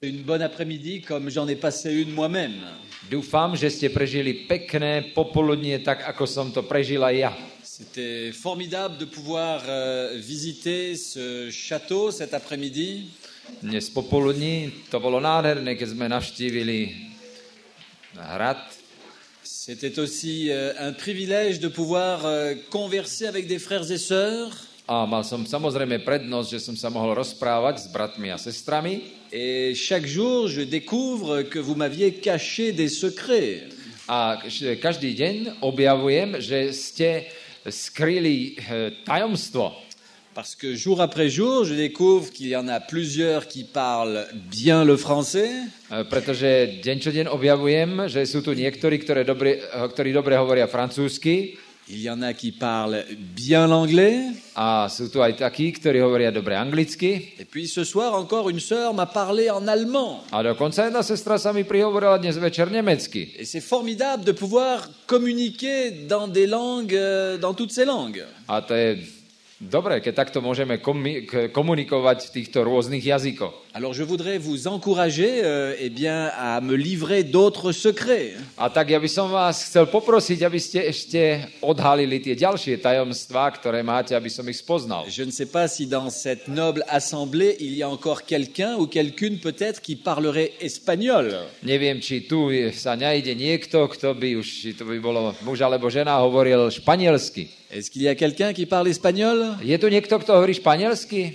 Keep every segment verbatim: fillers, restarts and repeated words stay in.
Une bonne après-midi comme j'en ai passé une moi-même. Dúfam, že ste prežili pekné popoludnie, tak ako som to prežila ja. C'était formidable de pouvoir euh, visiter ce château cet après-midi. Dnes popoludní to bolo nádherné, keď sme navštívili hrad. C'était aussi euh, un privilège de pouvoir euh, converser avec des frères et sœurs. A mal som samozrejme prednosť, že som sa mohol rozprávať s bratmi a sestrami. Et chaque jour, je découvre que vous m'aviez caché des secrets. A každý deň objavujem, že ste skryli tajomstvo. Parce que jour après jour, je découvre qu'il y en a plusieurs qui parlent bien le français. Pretože deň čo deň objavujem, že sú tu niektorí, ktorí dobre, ktorí dobre hovoria francúzsky. Il y en a qui parlent bien l'anglais. A sú tu aj takí, ktorí hovoria dobre anglicky. Et puis ce soir encore une sœur m'a parlé en allemand. A dokonca jedna sestra sa mi prihovorila dnes večer nemecky. Et c'est formidable de pouvoir communiquer dans des langues, dans toutes ces langues. A to je dobre, keď takto môžeme komunikovať v týchto rôznych jazykoch. Alors je voudrais vous encourager euh, eh bien, à me livrer d'autres secrets. A tak ja by som vás chcel poprosiť, aby ste ešte odhalili tie ďalšie tajomstvá, ktoré máte, aby som ich spoznal. Je ne sais pas si dans cette noble assemblée il y a encore quelqu'un ou quelqu'une peut-être qui parlerait espagnol. Neviem, či tu sa nájde niekto, kto by už, či to by bolo muž alebo žena, hovoril španielsky. Est-ce qu'il y a quelqu'un qui parle espagnol? Je tu niekto, kto hovorí španielsky?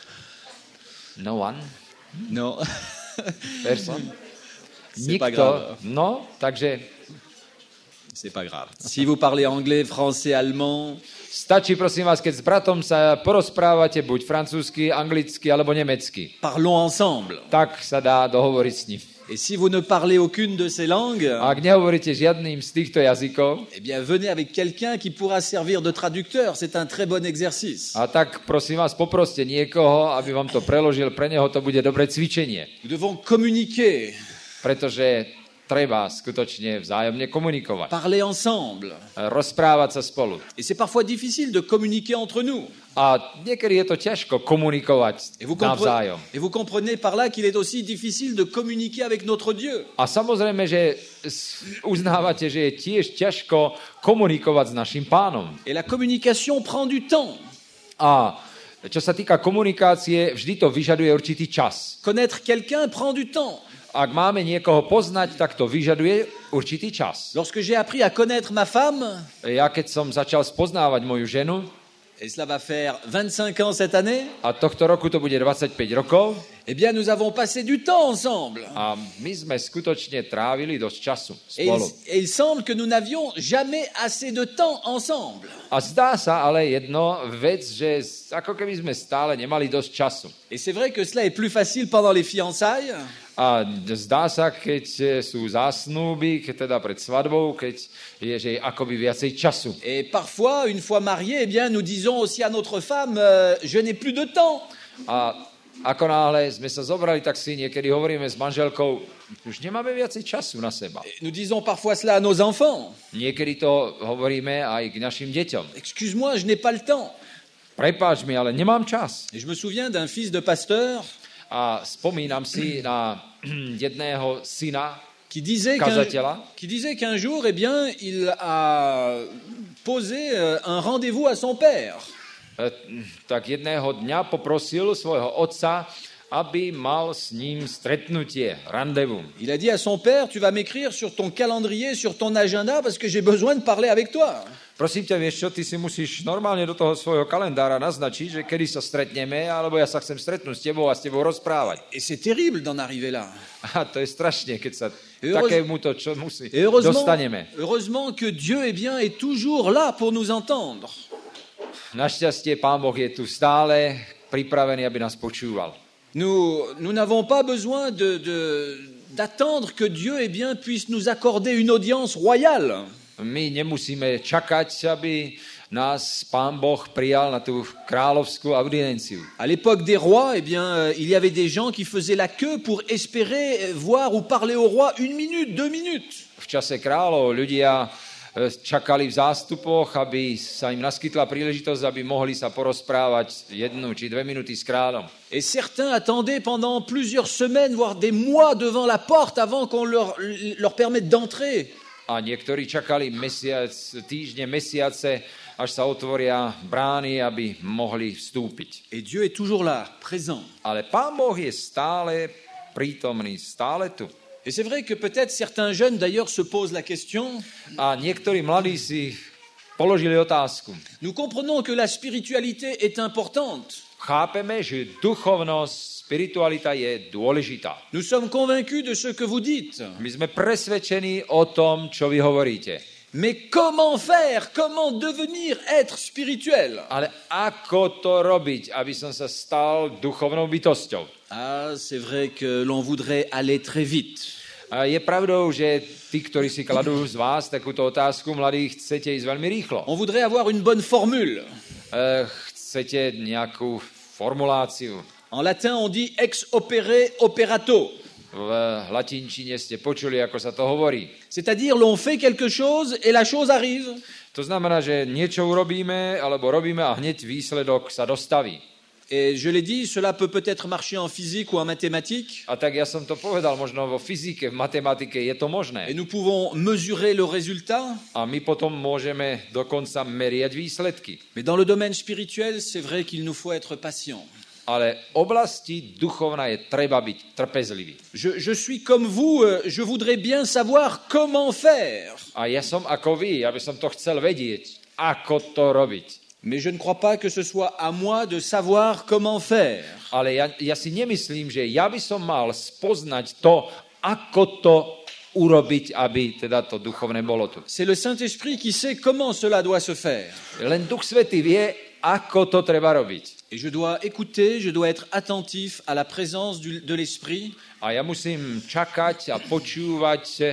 No one. Non. Person? C'est pas grave. No, takže... C'est pas grave. Si vous parlez anglais, français, allemand... Stačí, prosím vás, keď s bratom sa porozprávate buď francúzsky, anglicky alebo nemecky. Parlons ensemble. Tak sa dá dohovoriť s ním. Et si vous ne parlez aucune de ces langues, ak nehovoríte žiadnym z týchto jazykov, eh bien venez avec quelqu'un qui pourra servir de traducteur. C'est un très bon exercice. A tak prosím vás, poproste niekoho, aby vám to preložil, pre neho to bude dobré cvičenie. Nous devons communiquer. Pretože treba skutočne vzájomne komunikovať. Parler ensemble. Rozprávať sa spolu. Et c'est parfois difficile de communiquer entre nous. A niekedy je to ťažko komunikovať et vous navzájom. Et vous comprenez par là qu'il est aussi difficile de communiquer avec notre Dieu. A samozrejme, že uznávate, že je tiež ťažko komunikovať s našim Pánom. Et la communication prend du temps. A čo sa týka komunikácie, vždy to vyžaduje určitý čas. Connaître quelqu'un prend du temps. Ak máme niekoho poznať, tak to vyžaduje určitý čas. Lorsque j'ai appris à connaître ma femme, ja keď som začal spoznávať moju ženu, et cela va faire vingt-cinq ans cette année, a tohto roku to bude dvadsaťpäť rokov, eh bien nous avons passé du temps ensemble. A my sme skutočne trávili dosť času Et spolu. il, et il semble que nous n'avions jamais assez de temps ensemble. A zdá sa ale jedno vec, že ako keby sme stále nemali dosť času. Et c'est vrai que cela est plus facile pendant les fiançailles. A zdá sa, keď sú zásnuby, keď teda pred svadbou, keď je, že je akoby viacej času. Et parfois, une fois mariés, eh bien, nous disons aussi à notre femme, euh, je n'ai plus de temps. A ako náhle sme sa zobrali, tak si niekedy hovoríme s manželkou, už nemáme viacej času na seba. Et nous disons parfois cela à nos enfants. Niekedy to hovoríme aj k našim deťom. Excuse-moi, je n'ai pas le temps. Prepáč mi, ale nemám čas. Et je me souviens d'un fils de pasteur A spomínam si na jedného syna qui disait qu'un, qui disait qu'un jour, eh bien, il a posé un rendez-vous à son père. Tak jedného dňa poprosil svojho otca, aby mal s ním stretnutie, rendezvous. Il a dit à son père, tu vas m'écrire sur ton calendrier, sur ton agenda, parce que j'ai besoin de parler avec toi. Prosím ťa, vieš čo, ty si musíš normálne do toho svojho kalendára naznačiť, že kedy sa stretneme, alebo ja sa chcem stretnúť s tebou a s tebou rozprávať. Et c'est terrible d'en arriver là. A to je strašne, keď sa takémuto, čo musí, heureusement, dostaneme. Heureusement que Dieu eh bien, est toujours là pour nous entendre. Našťastie, Pán Boh je tu stále pripravený, aby nás počúval. Nous, nous n'avons pas besoin de, de, d'attendre que Dieu eh bien, puisse nous accorder une audience royale. My nemusíme čakať, aby nás Pán Boh prijal na tú kráľovskú audienciu. À l'époque des rois, eh bien, il y avait des gens qui faisaient la queue pour espérer voir ou parler au roi une minute, deux minutes. V čase kráľov ľudia čakali v zástupoch, aby sa im naskytla príležitosť, aby mohli sa porozprávať jednu či dve minúty s kráľom. Et certains attendaient pendant plusieurs semaines, voire des mois devant la porte avant qu'on leur, leur permette d'entrer. A niektorí čakali mesiac, týždne, mesiace, až sa otvoria brány, aby mohli vstúpiť. Et Dieu est toujours là, présent. Ale Pán Boh je stále prítomný, stále tu. Et c'est vrai que peut-être certains jeunes d'ailleurs se posent la question. A niektorí mladí si položili otázku. Nous comprenons que la spiritualité est importante. Chápeme, že duchovnosť, spiritualita je dôležitá. Nous sommes convaincus de ce que vous dites. My sme presvedčení o tom, čo vy hovoríte. Mais comment faire? Comment devenir être spirituel? Ale ako to robiť, aby som sa stal duchovnou bytosťou? Ah, c'est vrai que l'on voudrait aller très vite. A je pravdou, že tí, ktorí si kladú z vás takúto otázku, mladí, chcete ísť veľmi rýchlo. On voudrait avoir une bonne formule. E, chcete nejakú formuláciu. En latin, on dit ex opere operato. V latinčine ste počuli, ako sa to hovorí. C'est-à-dire, l'on fait quelque chose et la chose arrive. To znamená, že niečo urobíme, alebo robíme a hneď výsledok sa dostaví. Et je l'ai dit, cela peut peut-être marcher en physique ou en mathématiques. A tak ja som to povedal, možno vo fyzike, v matematike je to možné. Et nous pouvons mesurer le résultat. A my potom môžeme dokonca meriať výsledky. Mais dans le domaine spirituel, c'est vrai qu'il nous faut être patient. Ale v oblasti duchovná je treba byť trpezlivý. Je, je suis comme vous, euh, je voudrais bien savoir comment faire. A ja som ako vy, aby som to chcel vedieť, ako to robiť. Mais je ne crois pas que ce soit à moi de savoir comment faire. Ale ja, ja si nemyslím, že ja by som mal spoznať to, ako to urobiť, aby teda to duchovné bolo tu. C'est le Saint-Esprit qui sait comment cela doit se faire. Len Duch Svätý vie, ako to treba robiť. Et je dois écouter, je dois être attentif à la présence du, de l'Esprit. A ja musím čakať a počúvať,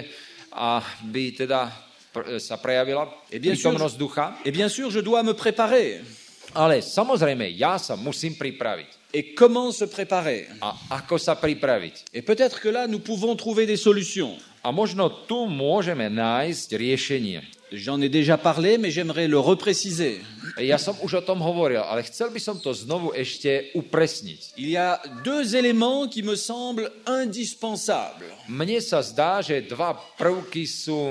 aby teda sa prejavila prítomnosť ducha. Et bien sûr, je dois me préparer. Ale samozrejme, ja sa musím pripraviť. Et comment se préparer? A ako sa pripraviť? Et peut-être que là, nous pouvons trouver des solutions. A možno tu môžeme nájsť riešenie. J'en ai déjà parlé, mais j'aimerais le repréciser. Ja som už o tom hovoril, ale chcel by som to znovu ešte upresniť. Il y a deux éléments qui me semblent indispensables. Mne sa zdá, že dva prvky sú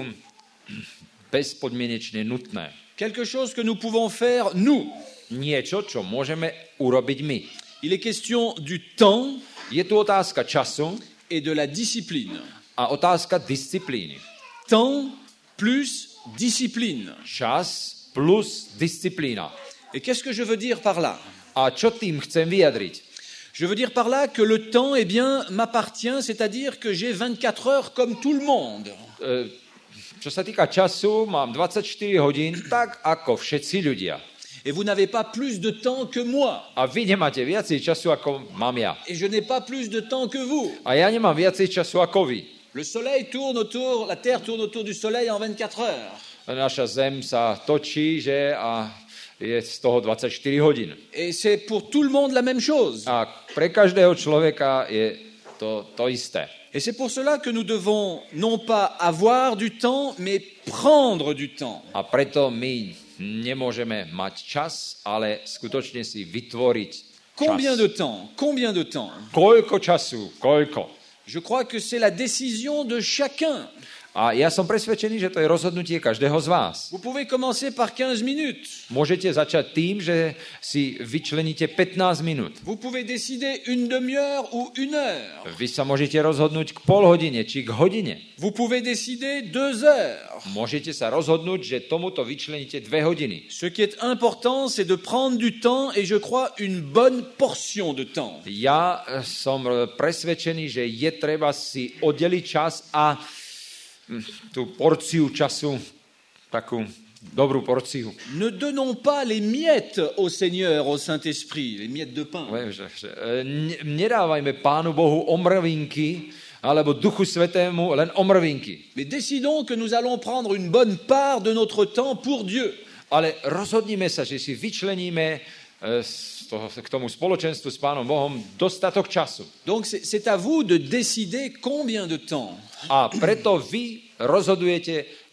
bezpodmienečne nutné. Quelque chose que nous pouvons faire, nous. Niečo, čo môžeme urobiť my. Il est question du temps. Je tu otázka času. Et de la discipline. A otázka disciplíny. Temps plus discipline. Čas plus disciplína. Et qu'est-ce que je veux dire par là? A čo tým chcem vyjadriť? Je veux dire par là que le temps, eh bien, m'appartient, c'est-à-dire que j'ai vingt-quatre heures comme tout le monde. E, čo sa týka času, mám dvadsaťštyri hodín, tak ako všetci ľudia. Et vous n'avez pas plus de temps que moi. A vy nemáte viacej času, ako mám ja. Et je n'ai pas plus de temps que vous. A ja nemám viacej času, ako vy. Le soleil tourne autour, la terre tourne autour du soleil en vingt-quatre heures. Naša zem sa točí, že a je z toho dvadsaťštyri hodín. Et c'est pour tout le monde la même chose. A pre každého človeka je to, to isté. Et c'est pour cela que nous devons non pas avoir du temps, mais prendre du temps. A preto my nemôžeme mať čas, ale skutočne si vytvoriť čas. Combien de temps? Combien de temps? Koľko času? Koľko? Je crois que c'est la décision de chacun. A ja som presvedčený, že to je rozhodnutie každého z vás. Vous pouvez commencer par quinze minutes. Môžete začať tým, že si vyčleníte pätnásť minút. Vous pouvez décider une demi-heure ou une heure. Vy sa môžete rozhodnúť k pol hodine či k hodine. Vous pouvez décider deux heures. Môžete sa rozhodnúť, že tomuto vyčleníte dve hodiny. Ce qui est important, c'est de prendre du temps et je crois une bonne portion de temps. Ja som presvedčený, že je treba si oddeliť čas a tú porciu času, takú dobrú porciu. Ne donnons pas les miettes au Seigneur, au Saint-Esprit, les miettes de pain. Nedávajme Pánu Bohu omrvinky, alebo Duchu Svätému len omrvinky. Mais décidons que nous allons prendre une bonne part de notre temps pour Dieu. Ale rozhodnime sa, že si vyčleníme z toho, k tomu spoločenstvu s Pánom Bohom dostatok času. Donc c'est, c'est à vous de décider combien de temps. A preto vy rozhodujete,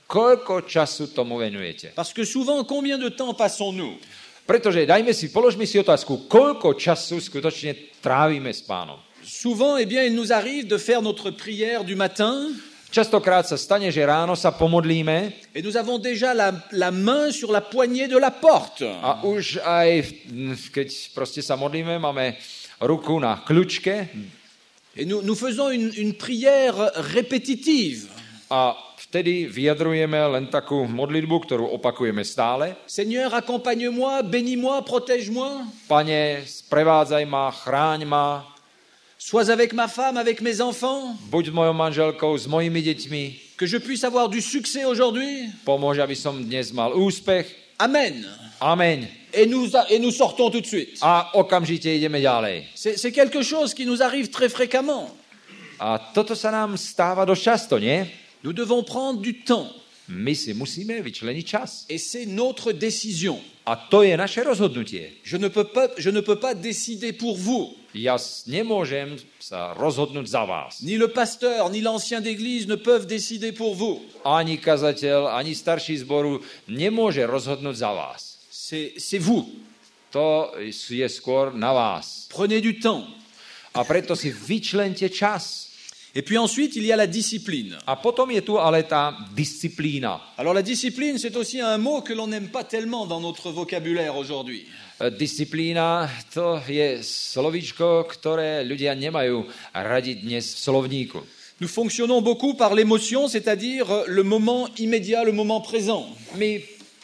Koľko času tomu venujete? Parce que souvent, combien de temps passons-nous? Pretože dajme si, položme si otázku, koľko času skutočne trávime s Pánom. Souvent, eh bien, il nous arrive de faire notre prière du matin. Častokrát sa stane, že ráno sa pomodlíme et nous avons déjà la, la main sur la poignée de la porte. a už aj, keď proste sa modlíme, máme ruku na kľúčke. Et nous, nous faisons une, une prière répétitive. A vtedy vyjadrujeme len takú modlitbu, ktorú opakujeme stále. Seigneur, accompagne-moi, bénis-moi, protège-moi. Pane, sprevádzaj ma, chráň ma. Sois avec ma femme, avec mes enfants. Buď s mojou manželkou, s mojimi deťmi. Que je puisse avoir du succès aujourd'hui. Pomôž, aby som dnes mal úspech. Amen. Amen. Et nous, et nous sortons tout de suite. A okamžite ideme ďalej. C'est, c'est quelque chose qui nous arrive très fréquemment. A toto sa nám stáva dosť často, nie? Nous devons prendre du temps. My si musíme vyčleniť čas. Et c'est notre décision. A to je naše rozhodnutie. Je ne peux pas, je ne peux pas décider pour vous. Ja nemôžem sa rozhodnúť za vás. Ni le pasteur, ni l'ancien d'église ne peuvent décider pour vous. Ani kazateľ, ani starší zboru nemôže rozhodnúť za vás. C'est, c'est vous. To je skôr na vás. Prenez du temps. A preto si vyčlente čas. Et puis ensuite, il y a la discipline. A potom je tu ale tá disciplína. Alors la discipline, c'est aussi un mot que l'on n'aime pas tellement dans notre vocabulaire aujourd'hui. Disciplína, to je slovíčko, ktoré ľudia nemajú radi dnes v slovníku. Nous fonctionnons beaucoup par l'émotion, c'est-à-dire le moment immédiat, le moment présent. My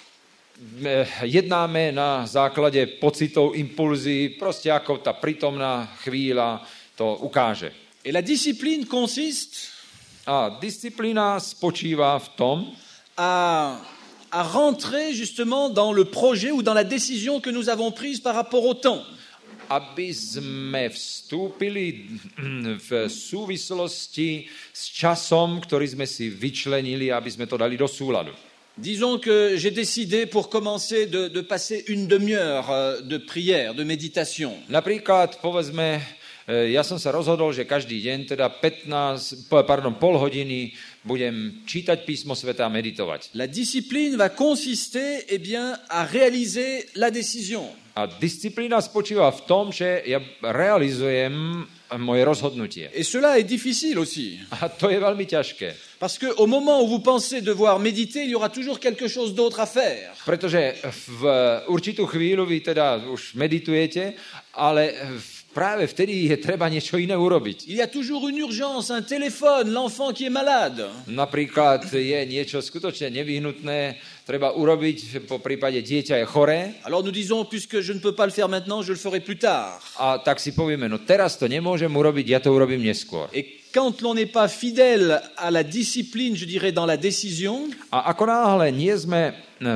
jednáme na základe pocitov, impulzy, proste ako tá prítomná chvíľa to ukáže. Et la discipline consiste a disciplína spočíva v tom, à, à rentrer justement dans le projet ou dans la décision que nous avons prise par rapport au temps. Aby sme vstúpili v súvislosti s časom, ktorý sme si vyčlenili, aby sme to dali do súladu. Disons que j'ai décidé pour commencer de, de passer une demi-heure de prière, de méditation. Napríklad, povedzme, ja som sa rozhodol, že každý deň, teda pätnásť, pardon, pol hodiny budem čítať písmo sveta a meditovať. La discipline va consister, eh bien, à réaliser la décision. A disciplína spočíva v tom, že ja realizujem moje rozhodnutie. Et cela est difficile aussi. A to je veľmi ťažké. Parce que au moment où vous pensez devoir méditer, il y aura toujours quelque chose d'autre à faire. Pretože v určitú chvíľu vy teda už meditujete, ale v práve vtedy je treba niečo iné urobiť. Il y a toujours une urgence, un téléphone, l'enfant qui est malade. Napríklad je niečo skutočne nevyhnutné, treba urobiť, po prípade dieťa je choré. Alors nous disons, puisque je ne peux pas le faire maintenant, je le ferai plus tard. A tak si povieme, no teraz to nemôžem urobiť, ja to urobím neskôr. Et quand l'on n'est pas fidèle à la discipline, je dirais, dans la décision, a ako náhle nie sme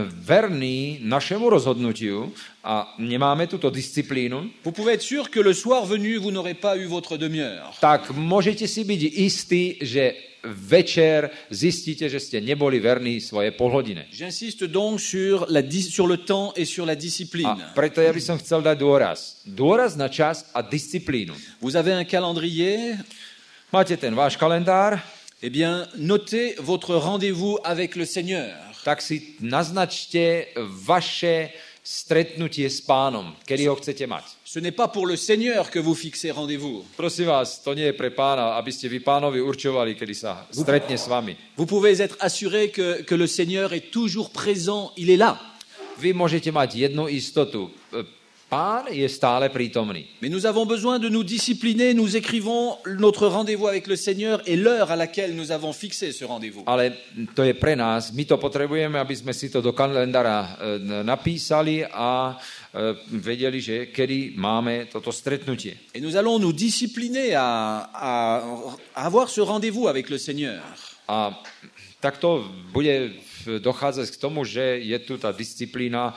verní našemu rozhodnutiu a nemáme túto disciplínu, vous pouvez être sûr que le soir venu, vous n'aurez pas eu votre demi-heure. Tak môžete si byť istí, že večer zistíte, že ste neboli verní svoje polhodine. J'insiste donc sur, la, sur le temps et sur la discipline. A preto ja by som chcel dať dôraz. Dôraz na čas a disciplínu. Vous avez un calendrier. Máte ten váš kalendár. Eh bien, notez votre rendez-vous avec le Seigneur. Tak si naznačte vaše stretnutie s Pánom, kedy ho chcete mať. Ce n'est pas pour le Seigneur que vous fixez rendez-vous. Prosím vás, to nie je pre Pána, aby ste vy Pánovi určovali, kedy sa stretne s vami. Vous pouvez être assuré que, que le Seigneur est toujours présent, il est là. Vy môžete mať jednu istotu. Pán je stále prítomný. Mais nous avons besoin de nous discipliner, nous écrivons notre rendez-vous avec le Seigneur et l'heure à laquelle nous avons fixé ce rendez-vous. Ale to je pre nás, my to potrebujeme, aby sme si to do kalendára napísali a vedeli, že kedy máme toto stretnutie. Et nous allons nous discipliner à, à, à avoir ce rendez-vous avec le Seigneur. A takto bude dochádzať k tomu, že je tu tá disciplína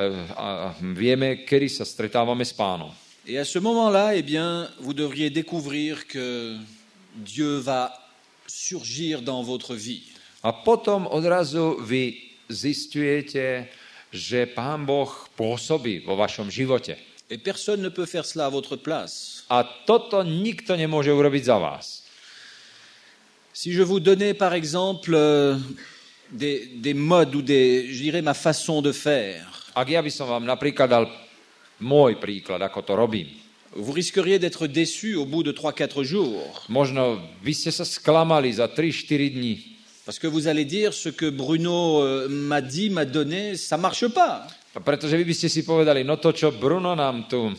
a vieme, kedy sa stretávame s Pánom. Et à ce moment-là, eh bien, vous devriez découvrir que Dieu va surgir dans votre vie. A potom odrazu vy zisťujete, že Pán Boh pôsobí vo vašom živote. Et personne ne peut faire cela à votre place. A toto nikto nemôže urobiť za vás. Si je vous donnais par exemple des, des modes ou des, je dirais, ma façon de faire, Ak ja by som vám napríklad dal môj príklad, ako to robím. vous risqueriez d'être déçu au bout de trois quatre jours. Možno vy ste sa sklamali za tri štyri dní, Parce que vous allez dire ce que Bruno euh, m'a dit, m'a donné, ça marche pas. pretože vy by ste si povedali, no to, čo Bruno nám tu e,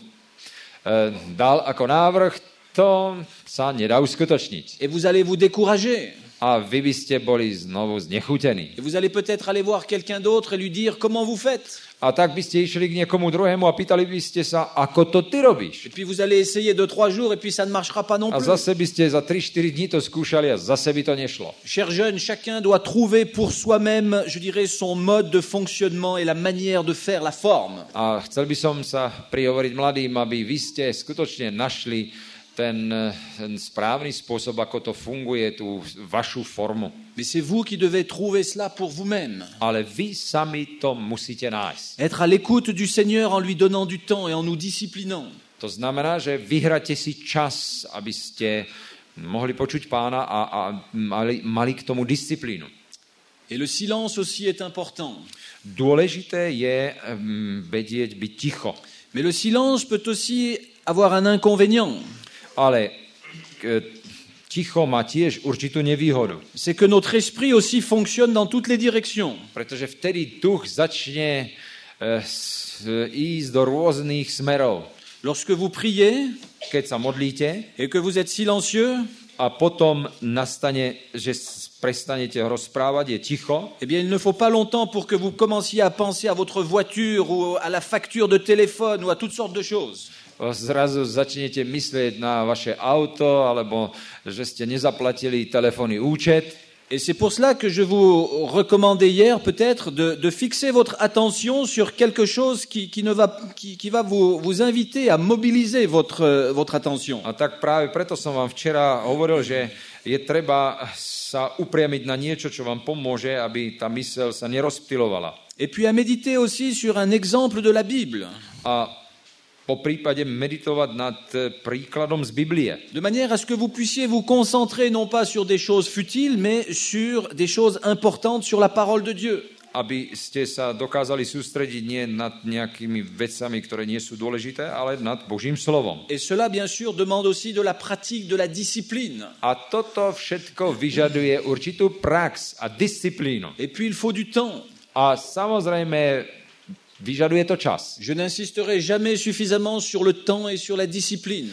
dal ako návrh, to sa nedá uskutočniť. Et vous allez vous décourager. A vy by ste boli znovu znechutení. Et vous allez peut-être aller voir quelqu'un d'autre et lui dire comment vous faites. A tak by ste išli k niekomu druhému a pýtali by ste sa, ako to ty robíš. Et puis vous allez essayer deux trois jours et puis ça ne marchera pas non A plus. zase by ste za tri štyri dní to skúšali a zase by to nešlo. Chers jeunes, chacun doit trouver pour soi-même, je dirais, son mode de fonctionnement et la manière de faire, la forme. A chcel by som sa prihovoriť mladým, aby vy ste skutočne našli ten, ten správny spôsob, ako to funguje, tú vašu formu. Mais c'est vous qui devez trouver cela pour vous-même. Ale vy sami to musíte nájsť. Être à l'écoute du Seigneur en lui donnant du temps et en nous disciplinant. To znamená, že vyhráte si čas, aby ste mohli počuť Pána a, a mali, mali k tomu disciplínu. Et le silence aussi est important. Dôležité je um, vedieť byť ticho. Mais le silence peut aussi avoir un inconvénient. Ale k, ticho má tiež určitú nevýhodu. C'est que notre esprit aussi fonctionne dans toutes les directions. Pretože vtedy duch začne uh, s, ísť do rôznych smerov. Lorsque vous priez Keď sa modlíte et que vous êtes silencieux, a potom nastane, že prestanete rozprávať, je ticho, eh bien, il ne faut pas longtemps pour que vous commenciez à penser à votre voiture ou à la facture de téléphone ou à toutes sortes de choses. zrazu začnete myslieť na vaše auto, alebo že ste nezaplatili telefónny účet. Et c'est pour cela que je vous recommandais hier peut-être de, de fixer votre attention sur quelque chose qui, qui, ne va, qui, qui va vous, vous inviter à mobiliser votre, votre attention. A tak práve preto som vám včera hovoril, že je treba sa upriamiť na niečo, čo vám pomôže, aby tá myseľ sa nerozptylovala. Et puis à méditer aussi sur un exemple de la Bible. A po prípade meditovať nad príkladom z Biblie. De manière à ce que vous puissiez vous concentrer non pas sur des choses futiles, mais sur des choses importantes, sur la parole de Dieu. Aby ste sa dokázali sústrediť nie nad nejakými vecami, ktoré nie sú dôležité, ale nad Božím slovom. Et cela, bien sûr, demande aussi de la pratique, de la discipline. A toto všetko vyžaduje určitú prax a disciplínu. Et puis, il faut du temps. A samozrejme, vyžaduje to čas. Je n'insisterai jamais suffisamment sur le temps et sur la discipline.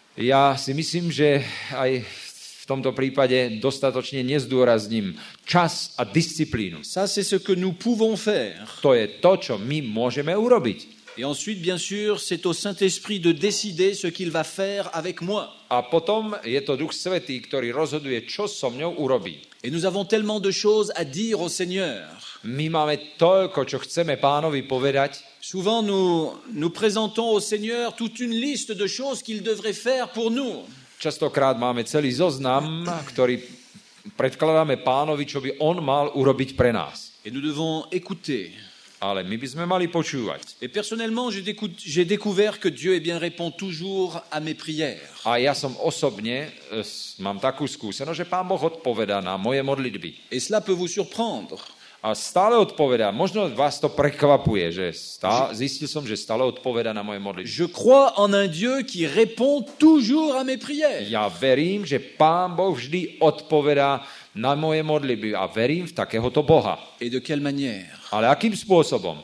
Ja si myslím, že aj v tomto prípade dostatočne nezdôrazním čas a disciplínu. Ça, c'est ce que nous pouvons faire. To je to, čo my môžeme urobiť. Et ensuite, bien sûr, c'est au Saint-Esprit de décider ce qu'il va faire avec moi. A potom je to Duch Svätý, ktorý rozhoduje, čo so mňou urobí. Et nous avons tellement de choses à dire au Seigneur. My máme toľko, čo chceme Pánovi povedať. Souvent, nous, nous présentons au Seigneur toute une liste de choses qu'il devrait faire pour nous. Častokrát máme celý zoznam, ktorý predkladáme Pánovi, čo by on mal urobiť pre nás. Et nous devons écouter. Ale my by sme mali počúvať. Et personnellement, j'ai, décou- j'ai découvert que Dieu eh bien, répond toujours à mes prières. A ja som osobne e, mám takú skúsenosť, že Pán Boh odpovedá na moje modlitby. Et cela peut vous surprendre. A stále odpovedá. Možno vás to prekvapuje, že stále, zistil som, že stále odpovedá na moje modlitby. Je crois en un Dieu qui répond toujours à mes prières. Ja verím, že Pán Boh vždy odpovedá na moje modlitby a verím v takéhoto Boha. Et de quelle manière? Ale akým spôsobom?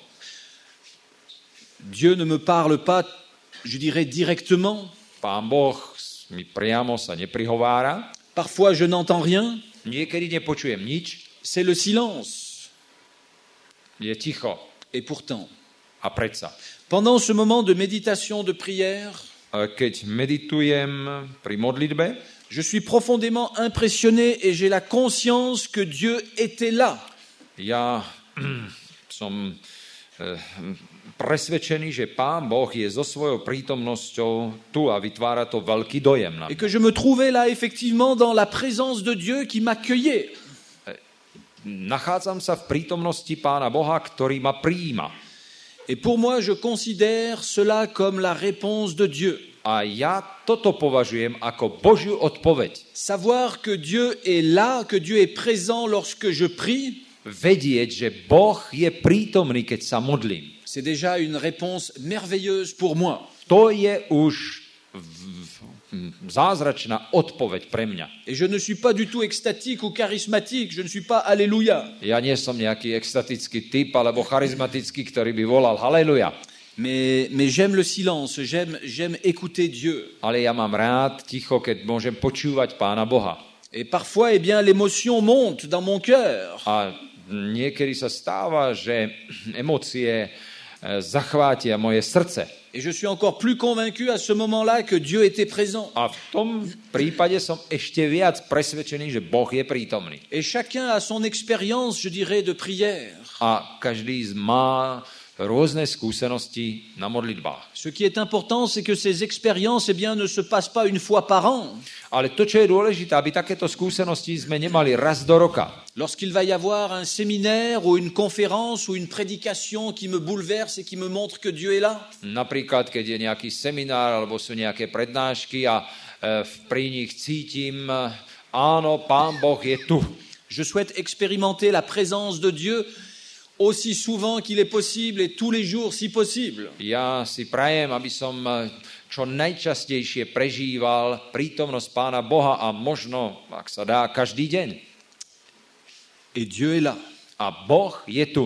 Dieu ne me parle pas, je dirais, directement. Pán Boh mi priamo sa neprihovára. Parfois, je n'entends rien. Niekedy nepočujem nič. C'est le silence. Je ticho. Et pourtant, A predsa, pendant ce moment de méditation, de prière, keď meditujem pri modlitbe, je suis profondément impressionné et j'ai la conscience que Dieu était là. ja som presvedčený, že Pán Boh je so svojou prítomnosťou tu a vytvára to veľký dojem na Et mňa. que je me trouvais là effectivement dans la présence de Dieu qui m'accueillait. Nachádzam sa v prítomnosti Pána Boha, ktorý ma prijíma. Et pour moi, je considère cela comme la réponse de Dieu. A ja toto považujem ako Božiu odpoveď. Savoir que Dieu est là, que Dieu est présent lorsque je prie, vedieť, že Boh je prítomný, keď sa modlím. C'est déjà une réponse merveilleuse pour moi. To je už zázračná odpoveď pre mňa. Et je ne suis pas du tout extatique ou charismatique, je ne suis pas Alléluia. Ja nie som nejaký extatický typ alebo charizmatický, ktorý by volal haleluja. Mais, mais j'aime le silence, j'aime, j'aime écouter Dieu. Ale ja mám rád ticho, keď môžem počúvať Pána Boha. Et parfois, eh bien, l'émotion monte dans mon cœur. A niekedy sa stáva, že emócie zachvátia moje srdce. Et je suis encore plus convaincu à ce moment-là que Dieu était présent. A v tom prípade som ešte viac presvedčený, že Boh je prítomný. Et chacun a son expérience, je dirais, de prière. A každý má rôzne skúsenosti na modlitbách. Ce qui est important, c'est que ces expériences, eh bien, ne se passent pas une fois par an. Ale to, čo je dôležité, aby takéto skúsenosti sme nemali raz do roka. Lorsqu'il va y avoir un séminaire ou une conférence ou une prédication qui me bouleverse et qui me montre que Dieu est là. Napríklad, keď je nejaký seminár alebo sú nejaké prednášky a e, pri nich cítim, áno, Pán Boh je tu. Je souhaite expérimenter la présence de Dieu aussi souvent qu'il est possible et tous les jours si possible. Ja si prajem, aby som čo najčastejšie prežíval prítomnosť Pána Boha a možno, ak sa dá, každý deň. Et Dieu est là. A Boh je tu.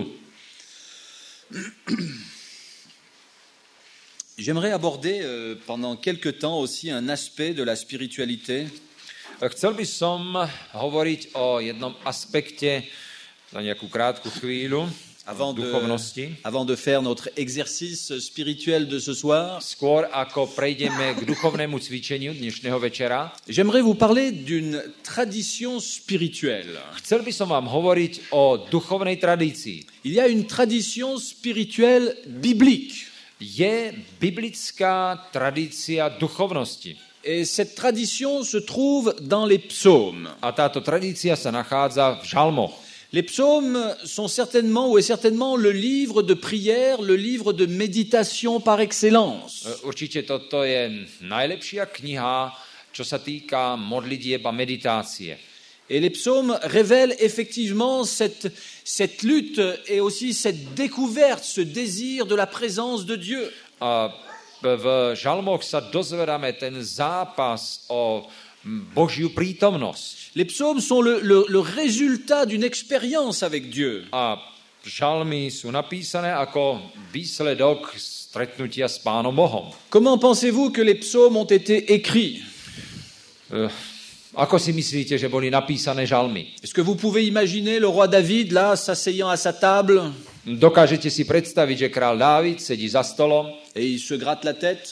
J'aimerais aborder euh, pendant quelque temps aussi un aspect de la spiritualité. Chcel by som hovoriť o jednom aspekte za nejakú krátku chvíľu avant de, duchovnosti. Avant de faire notre exercice spirituel de ce soir, skôr ako prejdeme k duchovnému cvičeniu dnešného večera, j'aimerais vous parler d'une tradition spirituelle. Chcel by som vám hovoriť o duchovnej tradícii. Il y a une tradition spirituelle biblique. Je biblická tradícia duchovnosti. Et cette tradition se trouve dans les psaumes. A táto tradícia sa nachádza v žalmoch. Les psaumes sont certainement ou est certainement le livre de prière, le livre de méditation par excellence. Určite toto je najlepšia kniha, čo sa týka modlitieb a meditácie. Et les psaumes révèlent effectivement cette, cette lutte et aussi cette découverte, ce désir de la présence de Dieu. A v žalmoch sa dozvedáme ten zápas o Božiu prítomnosť. Les psaumes sont le, le, le résultat d'une expérience avec Dieu. A žalmy sú napísané ako výsledok stretnutia s Pánom Bohom. Comment pensez-vous que les psaumes ont été écrits? Uh, ako si myslíte, že boli napísané žalmy? Est-ce que vous pouvez imaginer le roi David là s'asseyant à sa table? Dokážete si predstaviť, že král Dávid sedí za stolom et il se gratte la tête?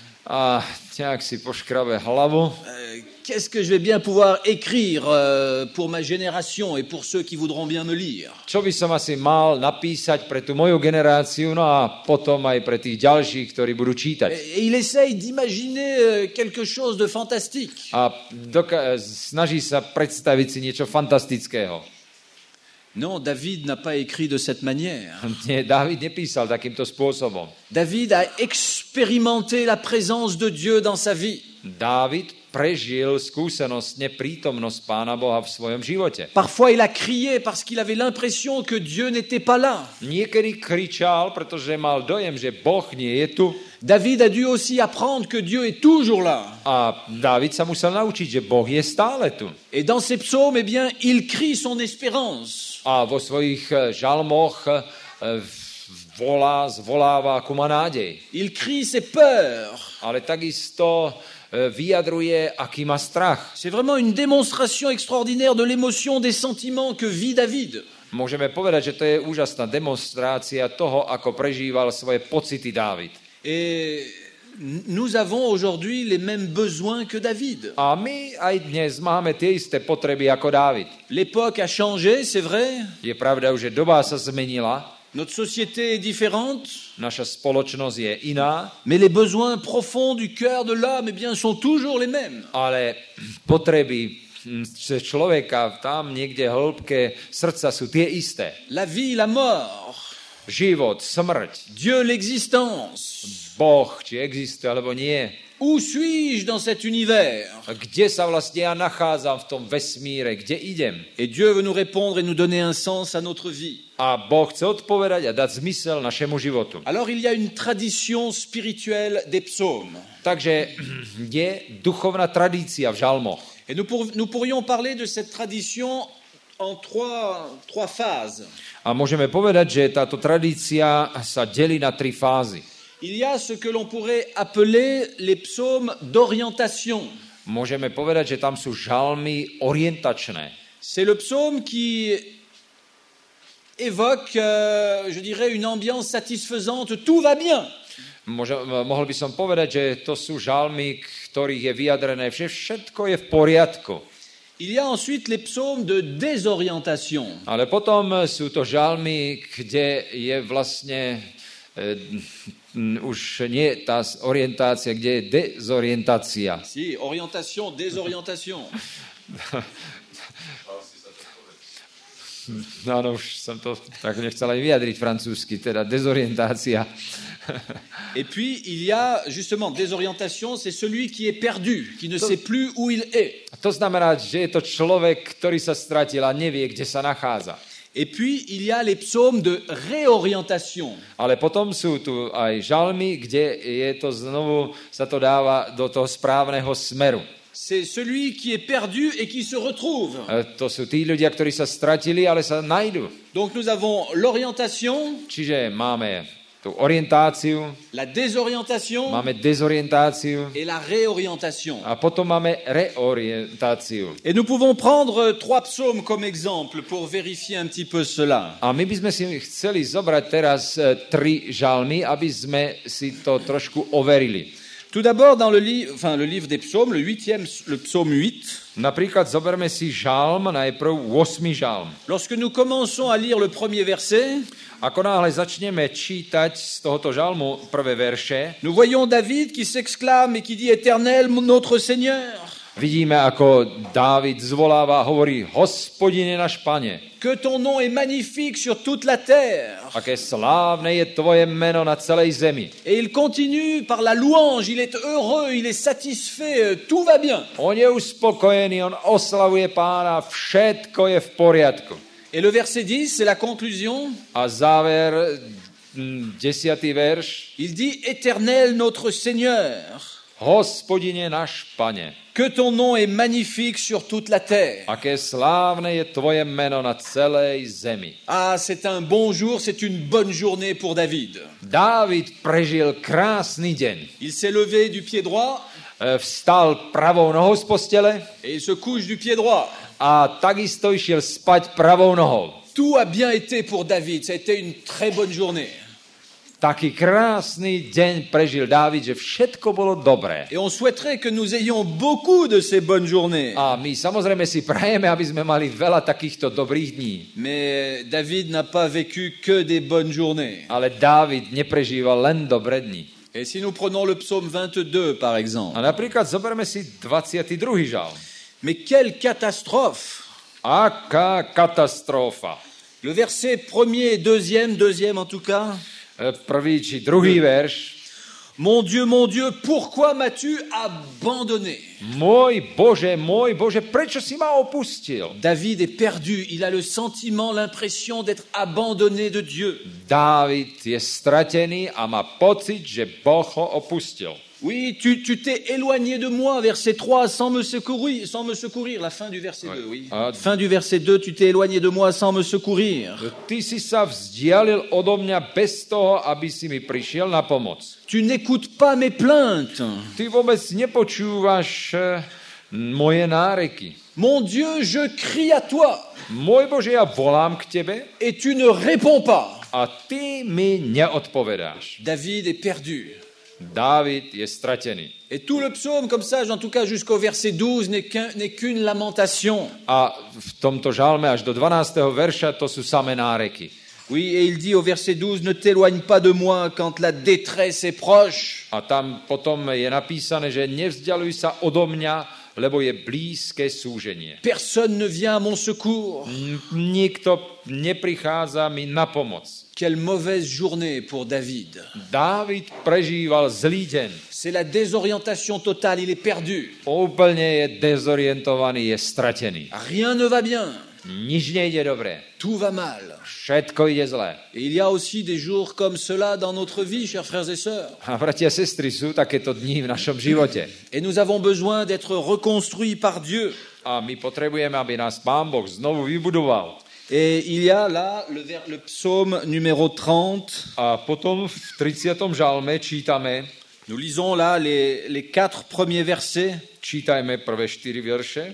A nejak si poškrabe hlavu. Euh, qu'est-ce que je vais bien pouvoir écrire euh, pour ma génération et pour ceux qui voudront bien me lire? Čo by som asi mal napísať pre tú moju generáciu, no a potom aj pre tých ďalších, ktorí budú čítať. Et il essaye d'imaginer euh, quelque chose de fantastique. A doka- snaží sa predstaviť si niečo fantastického. Non, David n'a pas écrit de cette manière. Nie, Dávid nepísal takýmto spôsobom. David a expérimenté la présence de Dieu dans sa vie. Dávid prežil skúsenostne prítomnosť Pána Boha v svojom živote. Parfois il a crié parce qu'il avait l'impression que Dieu n'était pas là. Niekedy kričal, pretože mal dojem, že Boh nie je tu. David a dû aussi apprendre que Dieu est toujours là. A Dávid sa musel naučiť, že Boh je stále tu. Et dans ses psaumes, eh bien, il crie son espérance. A vo svojich žalmoch volá, zvoláva ku ma nádej. Il crie ses peurs. Ale takisto vyjadruje, aký má strach. C'est vraiment une démonstration extraordinaire de l'émotion, des sentiments que vit David. Môžeme povedať, že to je úžasná demonstrácia toho, ako prežíval svoje pocity Dávid. Et nous avons aujourd'hui les mêmes besoins que David. A my aj dnes máme tie isté potreby ako Dávid. L'époque a changé, c'est vrai. Je pravda, že doba sa zmenila. Notre société est différente. Naša spoločnosť je iná. Mais les besoins profonds du cœur de l'âme, eh bien, sont toujours les mêmes. Ale potreby človeka tam niekde hĺbke srdca sú tie isté. La vie, la mort. Život, smrť. Dieu, l'existence. Boh, či existuje alebo nie. Où suis-je dans cet univers? Kde sa vlastne ja nachádzam v tom vesmíre, kde idem? Et Dieu veut nous répondre et nous donner un sens à notre vie. A Boh chce odpovedať a dať zmysel našemu životu. Alors il y a une tradition spirituelle des psaumes. Takže je duchovná tradícia v žalmoch. Et nous, pour, nous pourrions parler de cette tradition en trois, trois phases. A môžeme povedať, že táto tradícia sa delí na tri fázy. Il y a ce que l'on pourrait appeler les psaumes d'orientation. Môžeme povedať, že tam sú žalmy orientačné. C'est le psaume qui évoque, euh, je dirais, une ambiance satisfaisante. Tout va bien. Môže, mohol by som povedať, že to sú žalmy, ktorých je vyjadrené, že všetko je v poriadku. Il y a ensuite les psaumes de désorientation. Ale potom sú to žalmy, kde je vlastne e, už nie tá orientácia, kde je dezorientácia. Si, orientation, désorientation. No, no, už som to tak nechcel aj vyjadriť francúzsky, teda dezorientácia. Et puis, il y a justement désorientation, c'est celui qui est perdu, qui ne sait plus où il est. To znamená, že je to človek, ktorý sa stratil a nevie, kde sa nachádza. Et puis, il y a les psaumes de réorientation. Ale potom sú tu aj žalmy, kde je to znovu, sa to dáva do toho správneho smeru. C'est celui qui est perdu et qui se retrouve. To sú tí ľudia, ktorí sa stratili, ale sa nájdu. Donc nous avons l'orientation, Čiže máme tú orientáciu, la désorientation máme dezorientáciu et la réorientation. a potom máme reorientáciu. Et nous pouvons prendre trois psaumes comme exemple pour vérifier un petit peu cela. A my by sme si chceli zobrať teraz e, tri žalmy, aby sme si to trošku overili. Tout d'abord, dans le, li- enfin, le livre des psaumes, le huitième, le psaume huit, Napríklad zoberme si žalm, najprv ôsmy žalm. lorsque nous commençons à lire le premier verset, Ako náhle začneme čítať z tohoto žalmu prvé verše, nous voyons David qui s'exclame et qui dit « Éternel, notre Seigneur, vidíme, ako Dávid zvoláva a hovorí: Hospodine náš Pane, que ton nom est magnifique sur toute la terre. aké slávne je tvoje meno na celej zemi. » Et il continue par la louange, il est heureux, il est satisfait, tout va bien. On je uspokojený, on oslavuje Pána, všetko je v poriadku. Et le verset dix, c'est la conclusion. A záver, mm, desiatý verš, Il dit « Éternel, notre Seigneur, Hospodine náš Pane, que ton nom est magnifique sur toute la terre. » aké slávne je tvoje meno na celej zemi. Ah, c'est un bon jour, c'est une bonne journée pour David. Dávid prežil krásny deň. Il s'est levé du pied droit E, Vstal pravou nohou z postele et il se couche du pied droit. a takisto išiel spať pravou nohou. Tout a bien été pour David, ça a été une très bonne journée. Taký krásny deň prežil Dávid, že všetko bolo dobré. Et on souhaiterait que nous ayons beaucoup de ces bonnes journées. A my samozrejme si prajeme, aby sme mali veľa takýchto dobrých dní. Mais David n'a pas vécu que des bonnes journées. Ale Dávid neprežíval len dobré dni. Et si nous prenons le psaume vingt-deux, par exemple, A napríklad zoberme si dvadsiaty druhý žalm. mais quelle catastrophe! Aká katastrofa. Le verset premier et deuxième, deuxième en tout cas. E, Prvý či druhý verš. Mon Dieu, mon Dieu, pourquoi m'as-tu abandonné? Môj Bože, môj Bože, prečo si ma opustil? David est perdu, il a le sentiment, l'impression d'être abandonné de Dieu. Dávid je stratený a má pocit, že Boh ho opustil. Oui, tu, tu t'es éloigné de moi, verset trois, sans me secourir, sans me secourir, la fin du verset deux, oui. Ah. Fin du verset deux, tu t'es éloigné de moi sans me secourir. Ty si sa vzdialil odo mňa bez toho, aby si mi prišiel na pomoc. Tu n'écoutes pas mes plaintes. Ty vôbec nepočúvaš e, moje náreky. Mon Dieu, je crie à toi Môj Bože, ja volám k tebe et tu ne réponds pas. a ty mi neodpovedáš. David est perdu. Dávid je stratený. Et tout le psaume, comme ça, en tout cas jusqu'au verset douze, n'est qu'un, n'est qu'une lamentation. A v tomto žalme až do dvanásteho verša to sú samé náreky. Oui, et il dit au verset douze, ne t'éloigne pas de moi quand la détresse est proche. A tam potom je napísané, že nevzdialuj sa odo mňa, lebo je blízke súženie. Personne ne vient à mon secours. N- Nikto neprichádza mi na pomoc. Quelle mauvaise journée pour David. Dávid prežíval zlý deň. C'est la désorientation totale, il est perdu. Úplne je dezorientovaný, je stratený. Rien ne va bien, Nič nejde dobre. tout va mal. Všetko ide zle. Et il y a aussi des jours comme cela dans notre vie, chers frères et sœurs. A bratia a sestry, sú takéto dni v našom živote. Et nous avons besoin d'être reconstruits par Dieu. A my potrebujeme, aby nás Pán Boh znovu vybudoval. Et il y a là le, vers, le psaume numéro trente. A potom v tridsiatom žalme čítame, Nous lisons là les, les quatre premiers versets. čítajme prvé štyri verše.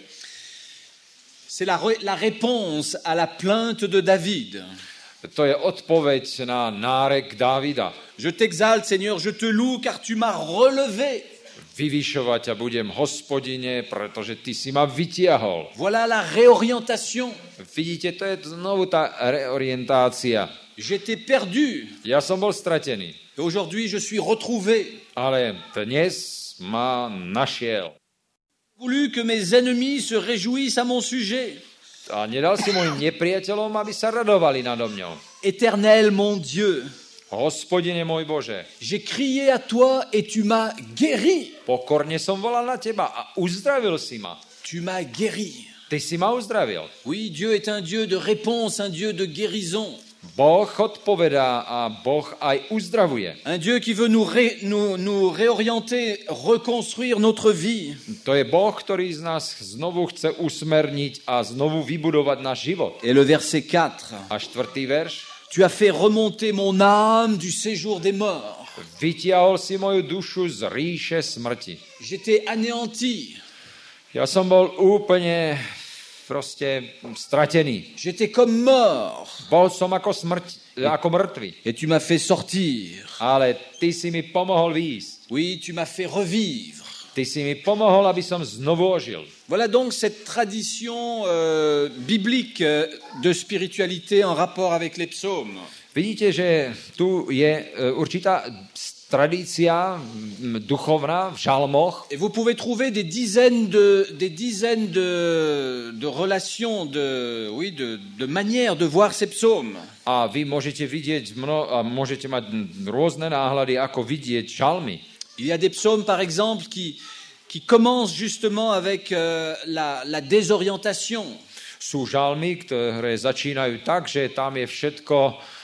C'est la, la réponse à la plainte de David. To je odpoveď na nárek Dávida. Je t'exalte, Seigneur, je te loue, car tu m'as relevé. Vyvyšovať ťa budem, Hospodine, pretože ty si ma vytiahol. Voilà la réorientation. Vidíte, to je znovu tá reorientácia. J'étais perdu. Ja som bol stratený, Et aujourd'hui, je suis retrouvé. ale dnes ma našiel. J'ai voulu que mes ennemis se réjouissent à mon sujet. A nedal si mojim nepriateľom, aby sa radovali nado mňou. Éternel, mon Dieu, Hospodine môj Bože, j'ai crié à toi et tu m'as guéri. pokorne som volal na teba a uzdravil si ma. Tu m'as guéri. Ty si ma uzdravil. Oui, Dieu est un Dieu de réponse, un Dieu de guérison. Boh odpovedá a Boh aj uzdravuje. Un Dieu qui veut nous, ré, nous, nous réorienter, reconstruire notre vie. To je Boh, ktorý z nás znovu chce usmerniť a znovu vybudovať náš život. Et le verset quatre. A štvrtý verš. Tu as fait remonter mon âme du séjour des morts. Vytiahol si moju dušu z ríše smrti. J'étais anéanti. Ja som bol úplne proste stratený. J'étais comme mort. Bol som ako smrť, ako mŕtvy. Et tu m'as fait sortir. Ale ty si mi pomohol výjsť. Oui, tu m'as fait revivre. Ty si mi pomohol, aby som znovu ožil. Voilà donc cette tradition euh, biblique de spiritualité en rapport avec les psaumes. Vidíte, že tu je určitá tradícia duchovná v žalmoch. Et vous pouvez trouver des dizaines de, des dizaines de, de relations, de, oui, de, de manières de voir ces psaumes. A vy môžete vidieť, mno, a môžete mať rôzne náhľady, ako vidieť žalmy. Il y a des psaumes, par exemple, qui, qui commencent justement avec euh, la, la désorientation. Sú žalmy, ktoré začínajú tak, že tam je všetko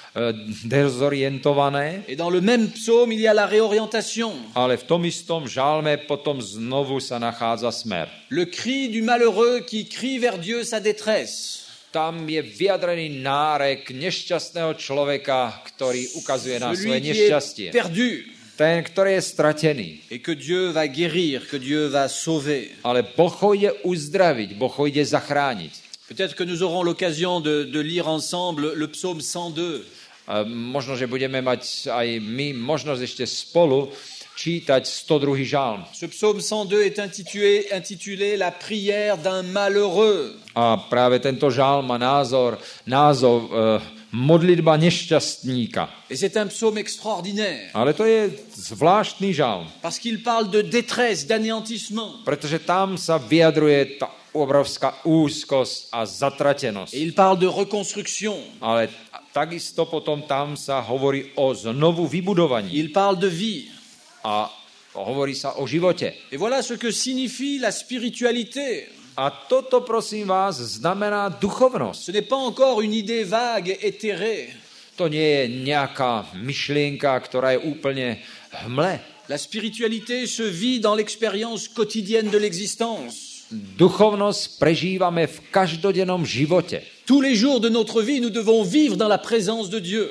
dezorientované. Et dans le même psaume, il y a la réorientation. Ale v tom istom žalme potom znovu sa nachádza smer. Le cri du malheureux qui crie vers Dieu sa détresse. Tam je vyjadrený nárek nešťastného človeka, ktorý ukazuje na svoje Celui qui nešťastie. est perdu. Ten, ktorý je stratený. Et que Dieu va guérir, que Dieu va sauver. Ale Boh ho ide uzdraviť, Boh ho ide zachrániť. Peut-être que nous aurons l'occasion de, de lire ensemble le psaume cent deux. A možno, že budeme mať aj my možnosť ešte spolu čítať sto druhý žalm. Ce psaume cent deux est intitulé, intitulé La prière d'un malheureux. A práve tento žalm má názor, názov e, modlitba nešťastníka. Et c'est un psaume extraordinaire. Ale to je zvláštny žalm. Parce qu'il parle de détresse, d'anéantissement. Pretože tam sa vyjadruje tá obrovská úzkosť a zatratenosť. Et il parle de reconstruction. Ale takisto potom tam sa hovorí o znovu vybudovaní. Il parle de vie. A hovorí sa o živote. Et voilà ce que signifie la spiritualité. A toto, prosím vás, znamená duchovnosť. Ce n'est pas encore une idée vague, éthérée. To nie je nejaká myšlienka, ktorá je úplne hmle. La spiritualité se vit dans l'expérience quotidienne de l'existence. Duchovnosť prežívame v každodennom živote. Tous les jours de notre vie, nous devons vivre dans la présence de Dieu.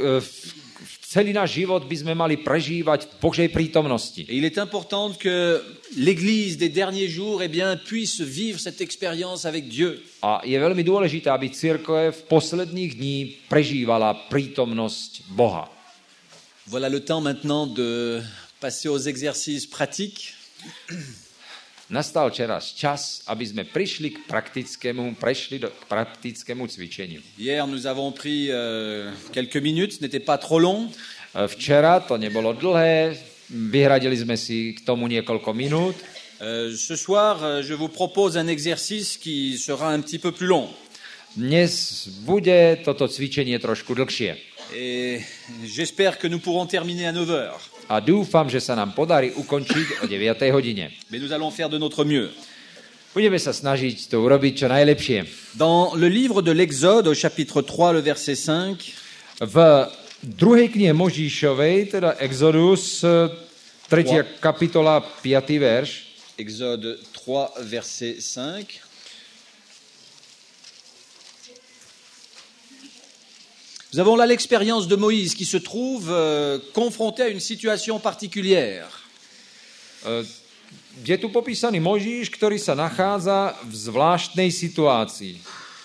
Celý náš život by sme mali prežívať v Božej prítomnosti. Et il est important que l'Église des derniers jours eh bien, puisse vivre cette expérience avec Dieu. A je veľmi dôležité, aby cirkev v posledných dní prežívala prítomnosť Boha. Voilà le temps maintenant de passer aux exercices pratiques. Nastal čas čas, aby sme prišli k praktickému, prešli do, k praktickému cvičeniu. Hier, nous avons pris euh, quelques minutes, ce n'était pas trop long. Včera to nebolo dlhé, vyhradili sme si k tomu niekoľko minút. Euh, ce soir, je vous propose un exercice qui sera un petit peu plus long. Dnes bude toto cvičenie trošku dlhšie. Et j'espère que nous pourrons terminer à neuf heures. a dúfam, že sa nám podarí ukončiť o deviatej hodine. Mais nous allons faire de notre mieux. Budeme sa snažiť to urobiť čo najlepšie. Dans le livre de l'Exode, au chapitre trois, le verset cinq, V druhej knihe Možišovej, teda Exodus, tretia kapitola, piaty verš. Exode trois, verset cinq. Nous avons là l'expérience de Moïse qui se trouve euh, confronté à une situation particulière. Je tu popísaný Mojžiš, ktorý sa nachádza v zvláštnej situácii.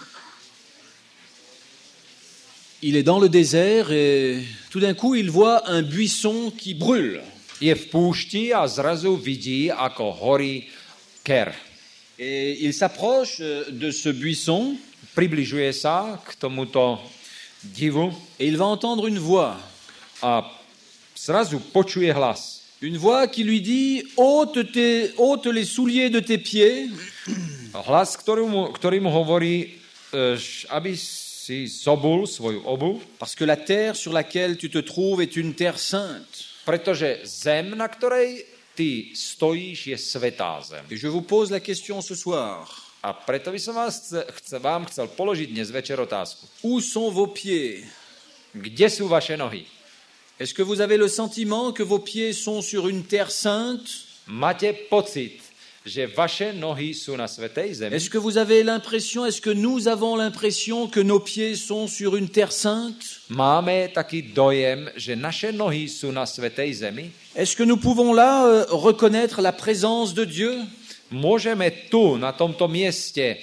Il est dans le désert et tout d'un coup il voit un buisson qui brûle. Je v púšti a zrazu vidí, ako horí ker. Et il s'approche de ce buisson. Približuje sa k tomuto divu. Et il va entendre une voix. A zrazu počuje hlas. Une voix qui lui dit « ôte, tes, ôte les souliers de tes pieds. » Hlas, ktorý mu, ktorý mu hovorí, aby si zobul svoju obuv. Parce que la terre sur laquelle tu te trouves est une terre sainte. Pretože zem, na ktorej ty stojíš, je svätá zem. Et je vous pose la question ce soir. A preto by som vás chce, chce, vám chcel položiť dnes večer otázku. Où sont vos pieds? Kde sú vaše nohy? Est-ce que vous avez le sentiment que vos pieds sont sur une terre sainte? Máte pocit, že vaše nohy sú na svätej zemi? Est-ce que vous avez l'impression, est-ce que nous avons l'impression que nos pieds sont sur une terre sainte? Máme taký dojem, že naše nohy sú na svätej zemi? Est-ce que nous pouvons là euh, reconnaître la présence de Dieu? Môžeme tu, na tomto mieste,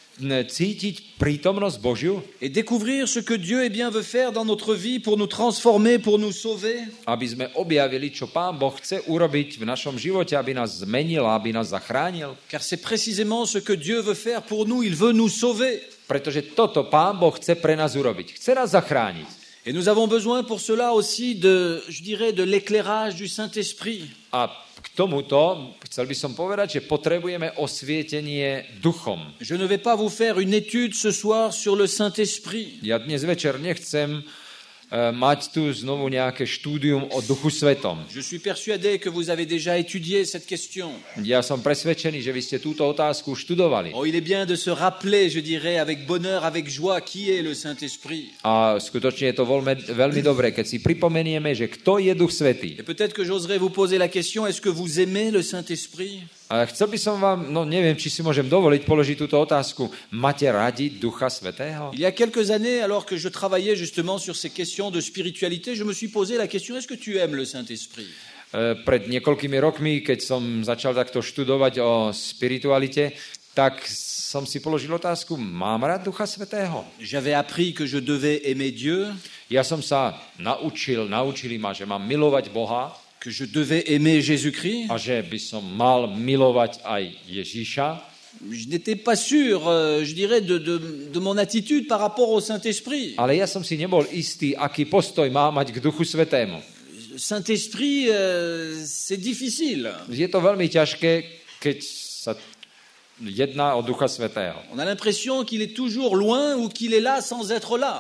cítiť prítomnosť Božiu? Et découvrir ce que Dieu eh bien, veut faire dans notre vie pour nous transformer, pour nous sauver? Aby sme objavili, čo Pán Boh chce urobiť v našom živote, aby nás zmenil, aby nás zachránil. Car c'est précisément ce que Dieu veut faire pour nous, il veut nous sauver. Pretože toto Pán Boh chce pre nás urobiť. Chce nás zachrániť. Et nous avons besoin pour cela aussi de, je dirais, de l'éclairage du Saint-Esprit. A k tomuto chcel by som povedať, že potrebujeme osvietenie duchom. Je ne vais pas vous faire une étude ce soir sur le Saint-Esprit. Ja dnes večer nechcem uh, mať tu znovu nejaké štúdium o Duchu Svetom. Je suis persuadé que vous avez déjà étudié cette question. Ja som presvedčený, že vy ste túto otázku študovali. Oh, il est bien de se rappeler, je dirais, avec bonheur, avec joie, qui est le Saint-Esprit. A skutočne je to veľmi, veľmi dobré, keď si pripomenieme, že kto je Duch Svätý. Et peut-être que j'oserais vous poser la question, est-ce que vous aimez le Saint-Esprit? A chcel by som vám, no neviem, či si môžem dovoliť položiť túto otázku. Máte radi Ducha Svätého? Il y a quelques années, alors que je travaillais justement sur ces questions de spiritualité, je me suis posé la question, est-ce que tu aimes le Saint-Esprit? E, pred niekoľkými rokmi, keď som začal takto študovať o spiritualite, tak som si položil otázku, mám rád Ducha Svätého? J'avais appris que je devais aimer Dieu. Ja som sa naučil, naučili ma, že mám milovať Boha. Que je devais aimer Jésus-Christ. A že by som mal milovať aj Ježíša. Je n'étais pas sûr, euh, je dirais, de, de, de mon attitude par rapport au Saint-Esprit. Ale ja som si nebol istý, aký postoj má mať k Duchu Svätému. Saint-Esprit, euh, c'est difficile. Je to veľmi ťažké, keď sa jedná o Ducha Svätého. On a l'impression qu'il est toujours loin ou qu'il est là sans être là.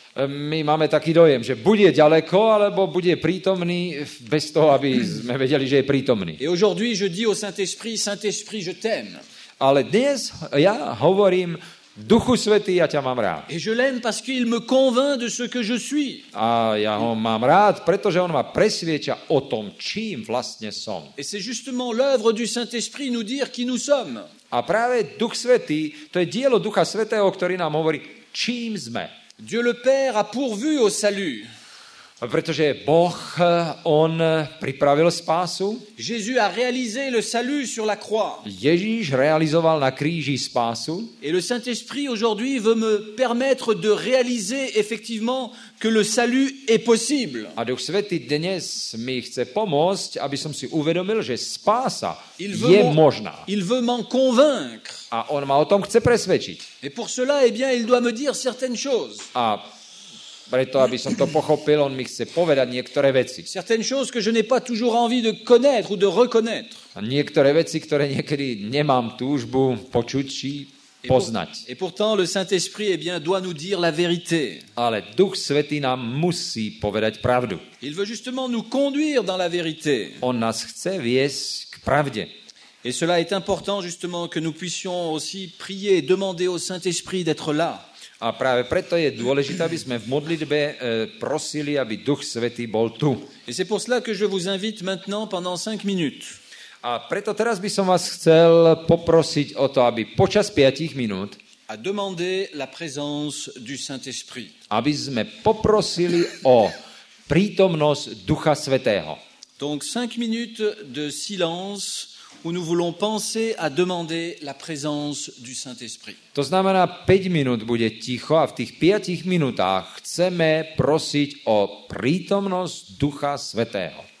My máme taký dojem, že bude ďaleko, alebo bude prítomný bez toho, aby sme vedeli, že je prítomný. Et aujourd'hui, je dis au Saint-Esprit, Saint-Esprit, je t'aime. Ale dnes ja hovorím, Duchu Svätý, ja ťa mám rád. Et je l'aime parce qu'il me convainc de ce que je suis. A ja ho mám rád, pretože on ma presvieča o tom, čím vlastne som. Et c'est justement l'œuvre du Saint-Esprit nous dire qui nous sommes. A práve Duch Svätý, to je dielo Ducha Svätého, ktorý nám hovorí, čím sme. Dieu le Père a pourvu au salut. Pretože Boh, on pripravil spásu. Jésus a réalisé le salut sur la croix. Ježíš realizoval na kríži spásu. Et le Saint-Esprit aujourd'hui veut me permettre de réaliser effectivement que le salut est possible. A Duch Svätý dnes mi chce pomôcť, aby som si uvedomil, že spása il je možná. Il veut m'en convaincre. A on ma o tom chce presvedčiť. Et pour cela, eh bien, il doit me dire certaines choses. A preto, aby som to pochopil, on mi chce povedať niektoré veci. Certaines choses que je n'ai pas toujours envie de connaître ou de reconnaître. A niektoré veci, ktoré niekedy nemám túžbu počuť či poznať. Et pourtant, le Saint-Esprit, eh bien, doit nous dire la vérité. Ale Duch Svätý nám musí povedať pravdu. Il veut justement nous conduire dans la vérité. On nás chce viesť k pravde. Et cela est important justement que nous puissions aussi prier et demander au Saint-Esprit d'être là. A práve preto je dôležité, aby sme v modlitbe e, prosili, aby Duch Svätý bol tu. Et c'est pour cela que je vous invite maintenant pendant cinq minutes A preto teraz by som vás chcel poprosiť o to, aby počas piatich minút, à demander la présence du Saint-Esprit. aby sme poprosili o prítomnosť Ducha Svätého. Donc cinq minutes de silence où nous voulons penser à demander la présence du Saint-Esprit. To znamená, päť minút bude ticho a v tých piatich minútach chceme prosiť o prítomnosť Ducha Svätého.